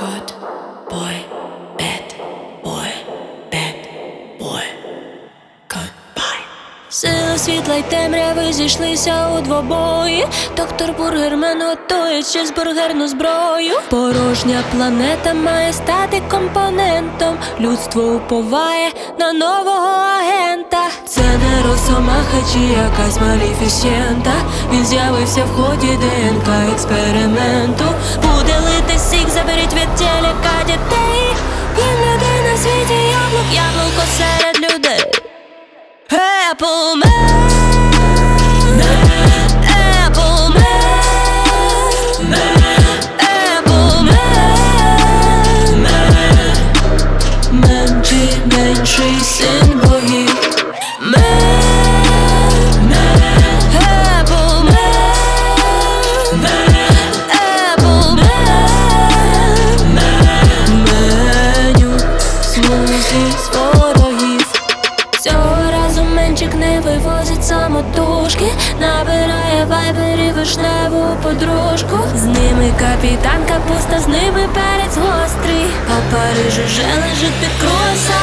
Good boy, bad boy, bad boy, goodbye. Сила світла й темряви зійшлися у двобої. Доктор Бургермен готує чизбургерну зброю. Порожня планета має стати компонентом. Людство уповає на нового агента. Це не росомаха чи якась маліфісєнта. Він з'явився в ході ДНК експерименту. Буде лити сік, заберіть від телека дітей. Він людей на світі яблук, яблуко серед людей. Apple Man, Apple Man, Apple Man, менший син богів. Apple Man, Apple Man, меню смузі з ворогів. Цього разу менчик не вивозить самотужки, набирає вайбері вишневу подружку. З ними капітан Капуста, з ними перець гострий, а Париж уже лежить під круасаном.